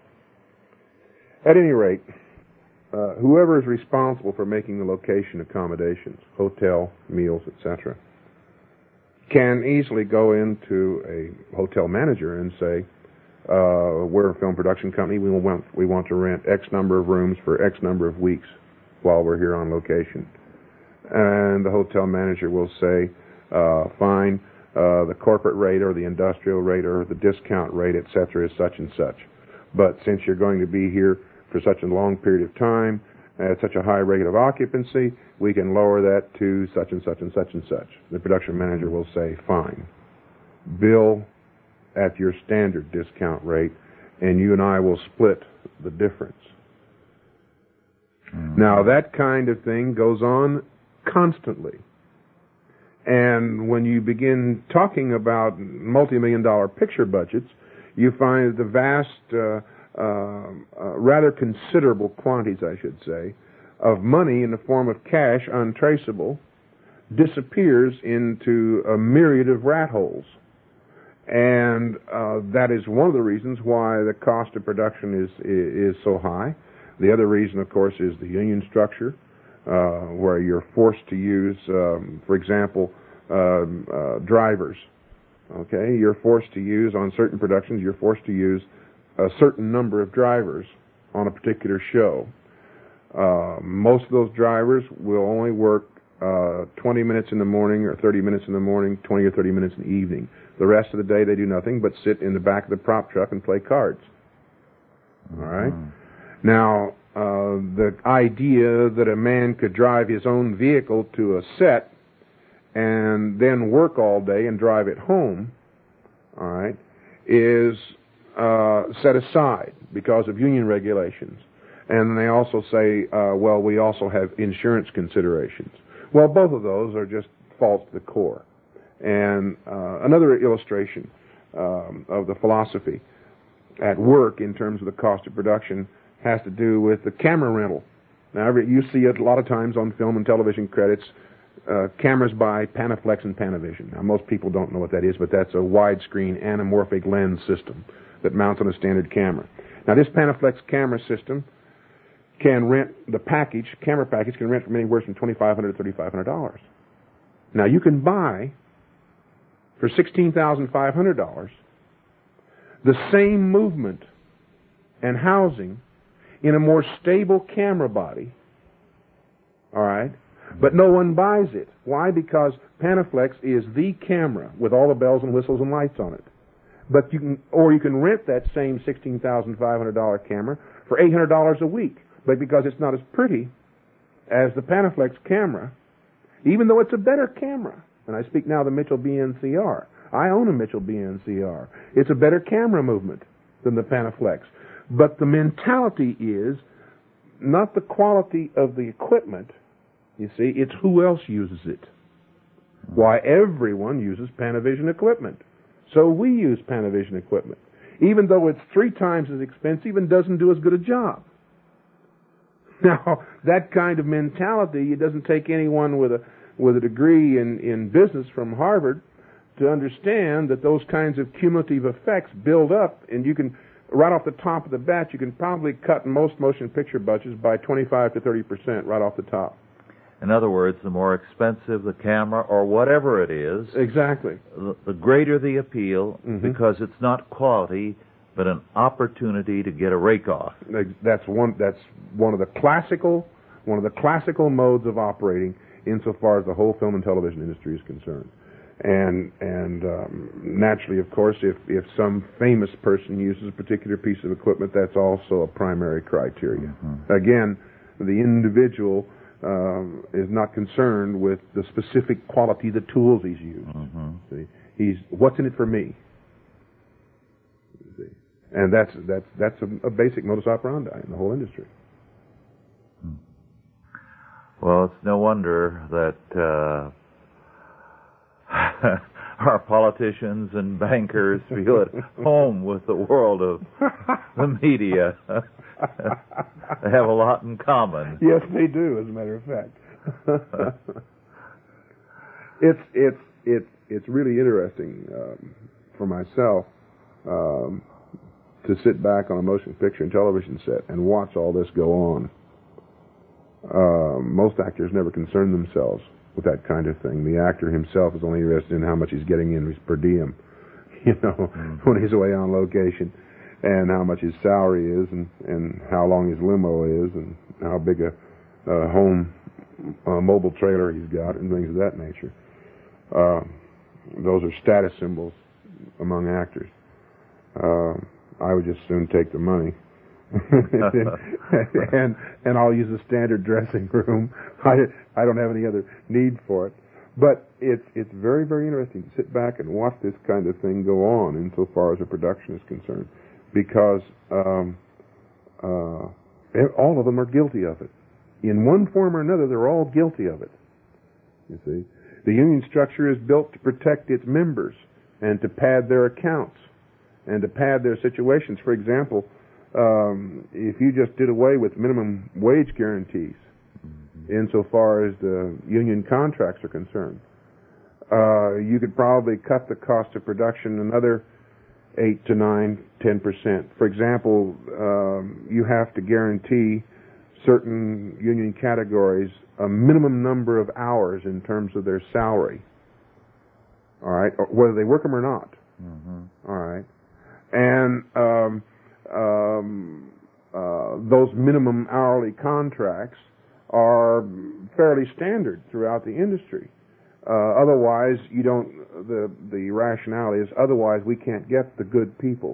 At any rate, uh, whoever is responsible for making the location accommodations, hotel, meals, et cetera, can easily go into a hotel manager and say, uh, we're a film production company, we want, we want to rent X number of rooms for X number of weeks while we're here on location. And the hotel manager will say, uh, fine, uh, the corporate rate or the industrial rate or the discount rate, et cetera, is such and such. But since you're going to be here for such a long period of time, at such a high rate of occupancy, we can lower that to such and such and such and such. The production manager will say, fine, bill at your standard discount rate, and you and I will split the difference. Mm-hmm. Now, that kind of thing goes on constantly. And when you begin talking about multi-million dollar picture budgets, you find the vast, uh, uh, uh, rather considerable quantities, I should say, of money in the form of cash, untraceable, disappears into a myriad of rat holes. And uh, that is one of the reasons why the cost of production is is so high. The other reason, of course, is the union structure, uh, where you're forced to use, um, for example, um, uh, drivers. Okay, you're forced to use, on certain productions, you're forced to use a certain number of drivers on a particular show. Uh, most of those drivers will only work uh, twenty minutes in the morning or thirty minutes in the morning, twenty or thirty minutes in the evening. The rest of the day they do nothing but sit in the back of the prop truck and play cards. All right? Mm-hmm. Now, uh, the idea that a man could drive his own vehicle to a set and then work all day and drive it home, all right, is uh, set aside because of union regulations. And they also say, uh, well, we also have insurance considerations. Well, both of those are just false to the core. And uh, another illustration um, of the philosophy at work in terms of the cost of production has to do with the camera rental. Now, you see it a lot of times on film and television credits, uh, cameras by Panaflex and Panavision. Now, most people don't know what that is, but that's a widescreen anamorphic lens system that mounts on a standard camera. Now, this Panaflex camera system can rent, the package, camera package, can rent from anywhere from twenty-five hundred dollars to thirty-five hundred dollars. Now, you can buy for sixteen thousand five hundred dollars the same movement and housing in a more stable camera body, all right, But no one buys it. Why? Because Panaflex is the camera with all the bells and whistles and lights on it. But you can, or you can rent that same sixteen thousand five hundred dollars camera for eight hundred dollars a week. But because it's not as pretty as the Panaflex camera, even though it's a better camera, and I speak now of the Mitchell B N C R. I own a Mitchell B N C R. It's a better camera movement than the Panaflex. But the mentality is not the quality of the equipment, you see, it's who else uses it. Why, everyone uses Panavision equipment. So we use Panavision equipment, even though it's three times as expensive and doesn't do as good a job. Now, that kind of mentality, it doesn't take anyone with a with a degree in, in business from Harvard to understand that those kinds of cumulative effects build up, and you can, right off the top of the bat, you can probably cut most motion picture budgets by twenty-five to thirty percent right off the top. In other words, the more expensive the camera or whatever it is, exactly, the, the greater the appeal, mm-hmm. because it's not quality, but an opportunity to get a rake off. That's one. That's one of the classical, one of the classical modes of operating, insofar as the whole film and television industry is concerned. And and um, naturally, of course, if if some famous person uses a particular piece of equipment, that's also a primary criteria. Mm-hmm. Again, the individual um, is not concerned with the specific quality of the tools he's used. Mm-hmm. See? He's what's in it for me. See? And that's that's that's a, a basic modus operandi in the whole industry. Well, it's no wonder that uh, our politicians and bankers feel at home with the world of the media. They have a lot in common. Yes, they do, as a matter of fact. it's it's it's it's really interesting um, for myself um, to sit back on a motion picture and television set and watch all this go on. Uh, most actors never concern themselves with that kind of thing. The actor himself is only interested in how much he's getting in his per diem, you know, mm-hmm. when he's away on location, and how much his salary is, and, and how long his limo is, and how big a uh, home uh, mobile trailer he's got, and things of that nature. Uh, those are status symbols among actors. Uh, I would just soon take the money. and and I'll use the standard dressing room. I I don't have any other need for it. But it's it's very, very interesting to sit back and watch this kind of thing go on insofar as a production is concerned, because um, uh, all of them are guilty of it. In one form or another, they're all guilty of it. You see, the union structure is built to protect its members and to pad their accounts and to pad their situations. For example, Um, if you just did away with minimum wage guarantees, mm-hmm. insofar as the union contracts are concerned, uh, you could probably cut the cost of production another eight to nine, ten percent. For example, um, you have to guarantee certain union categories a minimum number of hours in terms of their salary. All right, or whether they work them or not. Mm-hmm. All right, and um, Um, uh, those minimum hourly contracts are fairly standard throughout the industry. Uh, otherwise, you don't. The the rationale is otherwise we can't get the good people.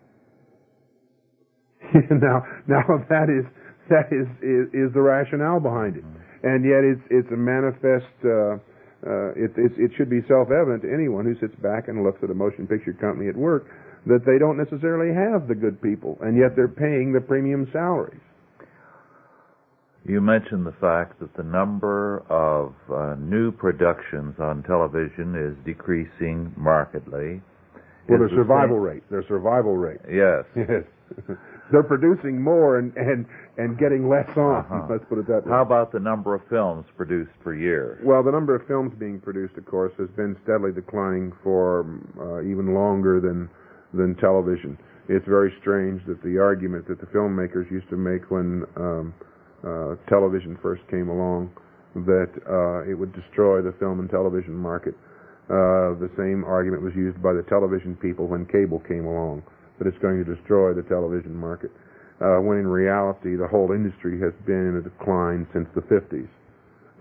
now, now that is that is, is is the rationale behind it, and yet it's it's a manifest. Uh, uh, it, it it should be self-evident to anyone who sits back and looks at a motion picture company at work that they don't necessarily have the good people, and yet they're paying the premium salaries. You mentioned the fact that the number of uh, new productions on television is decreasing markedly. Well, their survival rate. Their survival rate. Yes. Yes. They're producing more and, and, and getting less on, uh-huh. Let's put it that way. How about the number of films produced per year? Well, the number of films being produced, of course, has been steadily declining for uh, even longer than than television. It's very strange that the argument that the filmmakers used to make when um, uh, television first came along, that uh, it would destroy the film and television market. Uh, the same argument was used by the television people when cable came along, that it's going to destroy the television market. Uh, when in reality, the whole industry has been in a decline since the fifties.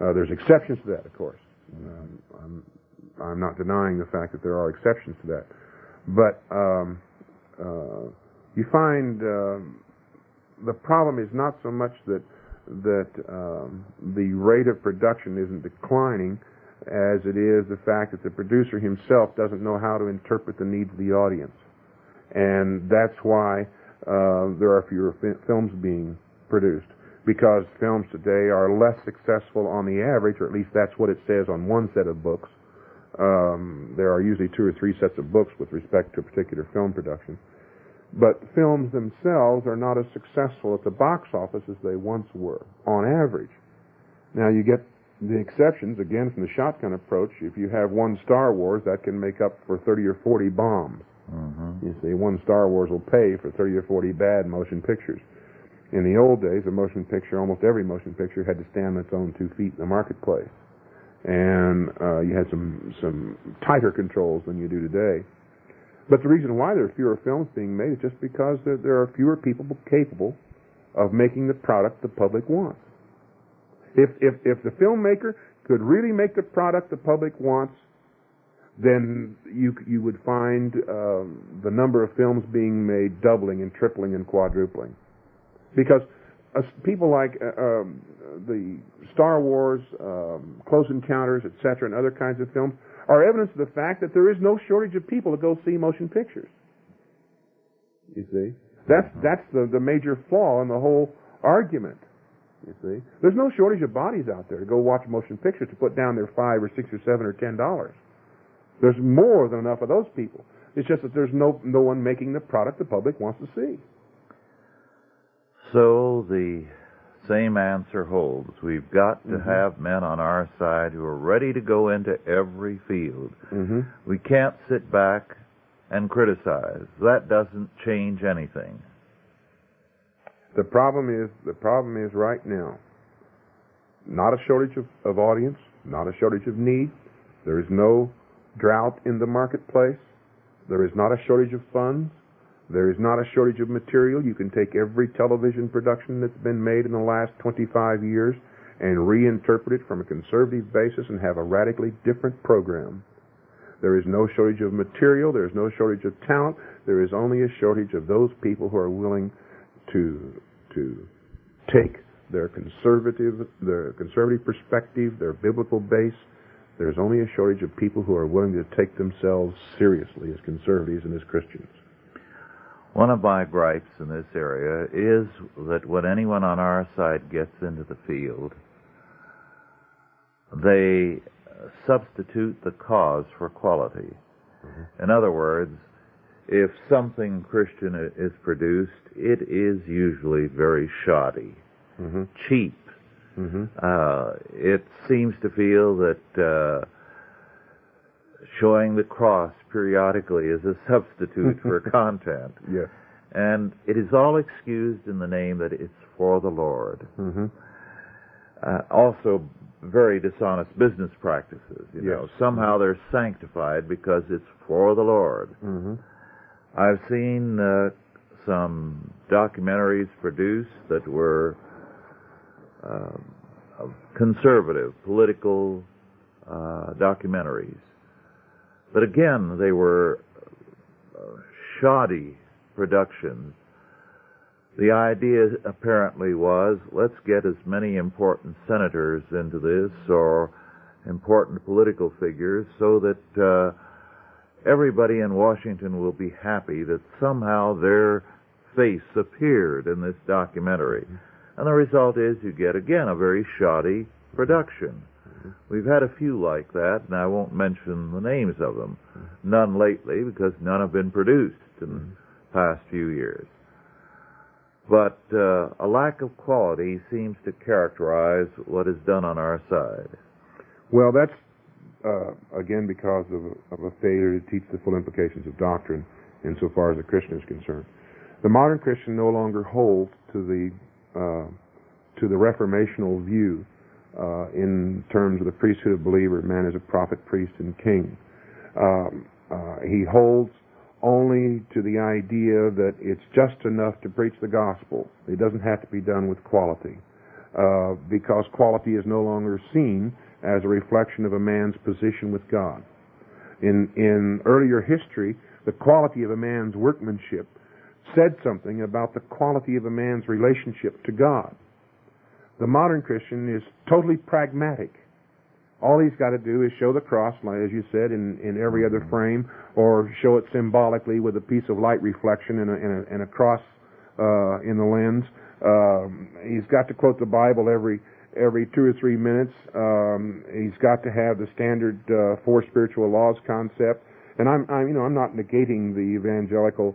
Uh, there's exceptions to that, of course. Um, I'm, I'm not denying the fact that there are exceptions to that. But um, uh, you find uh, the problem is not so much that that um, the rate of production isn't declining as it is the fact that the producer himself doesn't know how to interpret the needs of the audience. And that's why uh, there are fewer fi- films being produced, because films today are less successful on the average, or at least that's what it says on one set of books. Um, there are usually two or three sets of books with respect to a particular film production. But films themselves are not as successful at the box office as they once were, on average. Now, you get the exceptions, again, from the shotgun approach. If you have one Star Wars, that can make up for thirty or forty bombs. Mm-hmm. You see, one Star Wars will pay for thirty or forty bad motion pictures. In the old days, a motion picture, almost every motion picture, had to stand on its own two feet in the marketplace. And uh, you had some, some tighter controls than you do today. But the reason why there are fewer films being made is just because there, there are fewer people capable of making the product the public wants. If, if, if the filmmaker could really make the product the public wants, then you, you would find um, the number of films being made doubling and tripling and quadrupling. Because uh, people like uh, um, the Star Wars, um, Close Encounters, et cetera, and other kinds of films are evidence of the fact that there is no shortage of people to go see motion pictures. You see? That's, that's the, the major flaw in the whole argument. You see? There's no shortage of bodies out there to go watch motion pictures to put down their five or six or seven or ten dollars. There's more than enough of those people. It's just that there's no, no one making the product the public wants to see. So the same answer holds. We've got to mm-hmm. have men on our side who are ready to go into every field. Mm-hmm. We can't sit back and criticize. That doesn't change anything. The problem is, the problem is right now, not a shortage of, of audience, not a shortage of need. There is no drought in the marketplace. There is not a shortage of funds. There is not a shortage of material. You can take every television production that's been made in the last twenty-five years and reinterpret it from a conservative basis and have a radically different program. There is no shortage of material. There is no shortage of talent. There is only a shortage of those people who are willing to to take their conservative their conservative perspective, their biblical base. There's only a shortage of people who are willing to take themselves seriously as conservatives and as Christians. One of my gripes in this area is that when anyone on our side gets into the field, they substitute the cause for quality. Mm-hmm. In other words, if something Christian is produced, it is usually very shoddy, mm-hmm. cheap. Mm-hmm. Uh, it seems to feel that uh, showing the cross periodically is a substitute for content. Yes. And it is all excused in the name that it's for the Lord. Mm-hmm. Uh, also, very dishonest business practices. You yes. know, somehow they're sanctified because it's for the Lord. Mm-hmm. I've seen uh, some documentaries produced that were uh, conservative, political uh, documentaries. But again, they were uh, shoddy productions. The idea apparently was, let's get as many important senators into this or important political figures so that uh, everybody in Washington will be happy that somehow their face appeared in this documentary. And the result is you get, again, a very shoddy production. We've had a few like that, and I won't mention the names of them. None lately, because none have been produced in the past few years. But uh, a lack of quality seems to characterize what is done on our side. Well, that's, uh, again, because of a, of a failure to teach the full implications of doctrine insofar as the Christian is concerned. The modern Christian no longer holds to the, uh, to the reformational view Uh, in terms of the priesthood of believer, man is a prophet, priest, and king. Um, uh, he holds only to the idea that it's just enough to preach the gospel. It doesn't have to be done with quality. uh, because quality is no longer seen as a reflection of a man's position with God. In, in earlier history, the quality of a man's workmanship said something about the quality of a man's relationship to God. The modern Christian is totally pragmatic. All he's got to do is show the cross, like as you said, in, in every other frame, or show it symbolically with a piece of light reflection and a, and a, and a cross uh, in the lens. Um, he's got to quote the Bible every every two or three minutes. Um, he's got to have the standard uh, four spiritual laws concept. And I'm, I'm, you know, I'm not negating the evangelical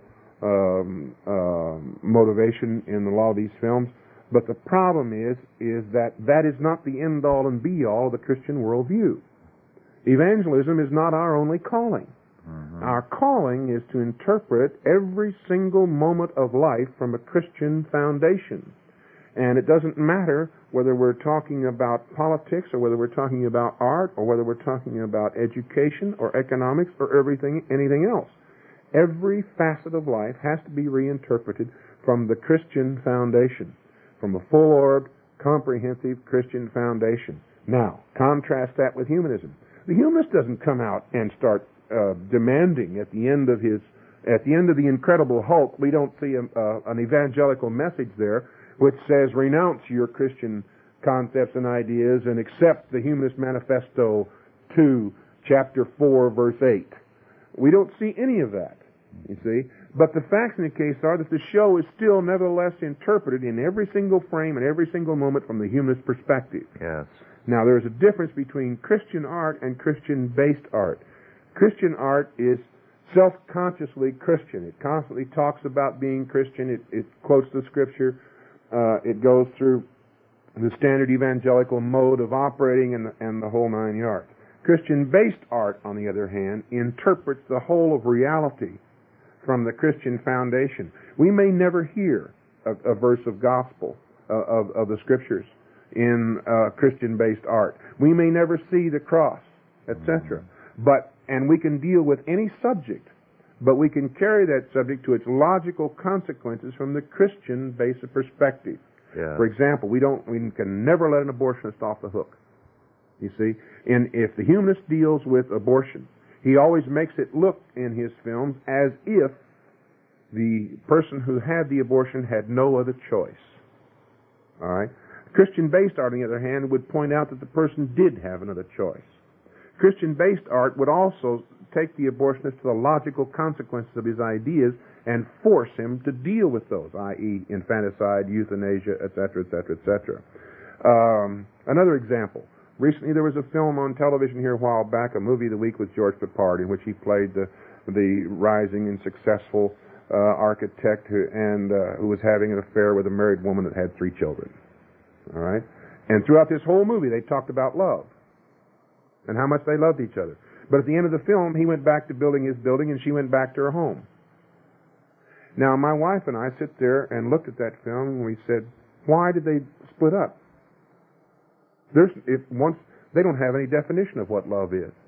um, uh, motivation in a lot of these films, but the problem is, is that that is not the end-all and be-all of the Christian worldview. Evangelism is not our only calling. Mm-hmm. Our calling is to interpret every single moment of life from a Christian foundation. And it doesn't matter whether we're talking about politics or whether we're talking about art or whether we're talking about education or economics or everything, anything else. Every facet of life has to be reinterpreted from the Christian foundation, from a full-orbed, comprehensive Christian foundation. Now, contrast that with humanism. The humanist doesn't come out and start uh, demanding at the end of his, at the end of the Incredible Hulk, we don't see a, uh, an evangelical message there which says renounce your Christian concepts and ideas and accept the Humanist Manifesto two, chapter four, verse eight. We don't see any of that, you see. But the facts in the case are that the show is still nevertheless interpreted in every single frame and every single moment from the humanist perspective. Yes. Now, there's a difference between Christian art and Christian-based art. Christian art is self-consciously Christian. It constantly talks about being Christian. It, it quotes the Scripture. Uh, it goes through the standard evangelical mode of operating and the, and the whole nine yards. Christian-based art, on the other hand, interprets the whole of reality from the Christian foundation. We may never hear a, a verse of gospel uh, of, of the Scriptures in uh, Christian-based art. We may never see the cross, et cetera. But and we can deal with any subject, but we can carry that subject to its logical consequences from the Christian base of perspective. Yeah. For example, we don't, we can never let an abortionist off the hook. You see, and if the humanist deals with abortion, he always makes it look in his films as if the person who had the abortion had no other choice. All right. Christian-based art, on the other hand, would point out that the person did have another choice. Christian-based art would also take the abortionist to the logical consequences of his ideas and force him to deal with those, that is infanticide, euthanasia, et cetera, et cetera, et cetera. Um, another example. Recently there was a film on television here a while back, a movie of the week with George Peppard, in which he played the, the rising and successful uh, architect who, and, uh, who was having an affair with a married woman that had three children. All right? And throughout this whole movie they talked about love and how much they loved each other. But at the end of the film, he went back to building his building, and she went back to her home. Now, my wife and I sit there and looked at that film, and we said, why did they split up? There's, if once they don't have any definition of what love is.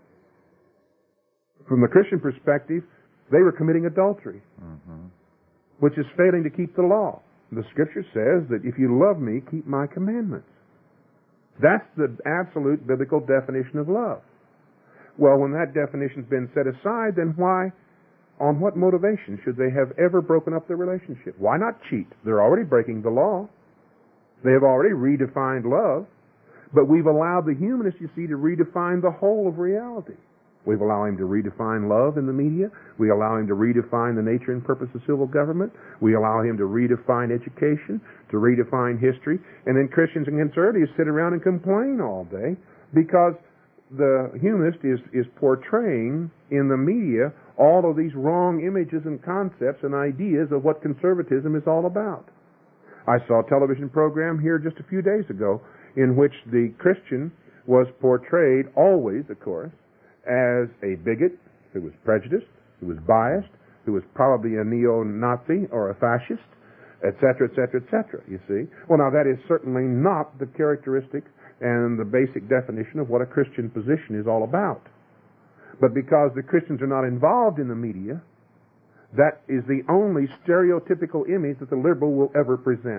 From the Christian perspective, they were committing adultery, mm-hmm. which is failing to keep the law. The Scripture says that if you love me, keep my commandments. That's the absolute biblical definition of love. Well, when that definition's been set aside, then why, on what motivation should they have ever broken up their relationship? Why not cheat? They're already breaking the law. They have already redefined love. But we've allowed the humanist, you see, to redefine the whole of reality. We've allowed him to redefine love in the media. We allow him to redefine the nature and purpose of civil government. We allow him to redefine education, to redefine history. And then Christians and conservatives sit around and complain all day because the humanist is, is portraying in the media all of these wrong images and concepts and ideas of what conservatism is all about. I saw a television program here just a few days ago in which the Christian was portrayed, always, of course, as a bigot who was prejudiced, who was biased, who was probably a neo-Nazi or a fascist, et cetera, et cetera, et cetera, you see. Well, now, that is certainly not the characteristic and the basic definition of what a Christian position is all about. But because the Christians are not involved in the media, that is the only stereotypical image that the liberal will ever present.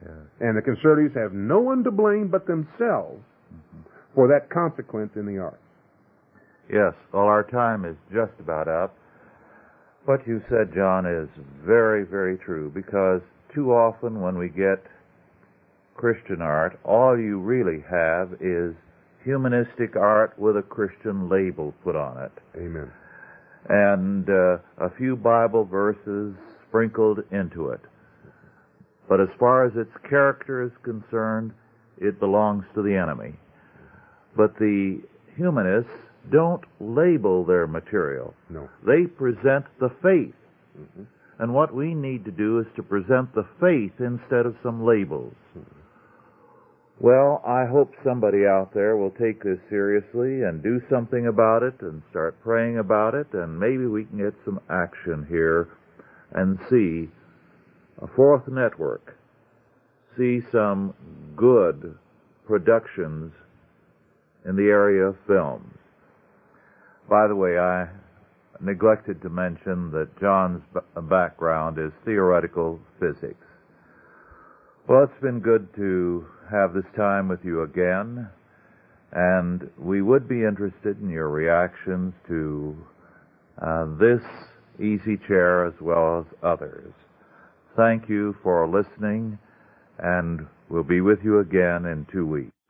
Yes. And the conservatives have no one to blame but themselves mm-hmm. for that consequence in the arts. Yes, well, our time is just about up. What you said, John, is very, very true, because too often when we get Christian art, all you really have is humanistic art with a Christian label put on it. Amen. And uh, a few Bible verses sprinkled into it. But as far as its character is concerned, it belongs to the enemy. But the humanists don't label their material. No. They present the faith. Mm-hmm. And what we need to do is to present the faith instead of some labels. Mm-hmm. Well, I hope somebody out there will take this seriously and do something about it and start praying about it, and maybe we can get some action here and see a fourth network, see some good productions in the area of films. By the way, I neglected to mention that John's b- background is theoretical physics. Well, it's been good to have this time with you again, and we would be interested in your reactions to uh, this easy chair as well as others. Thank you for listening, and we'll be with you again in two weeks.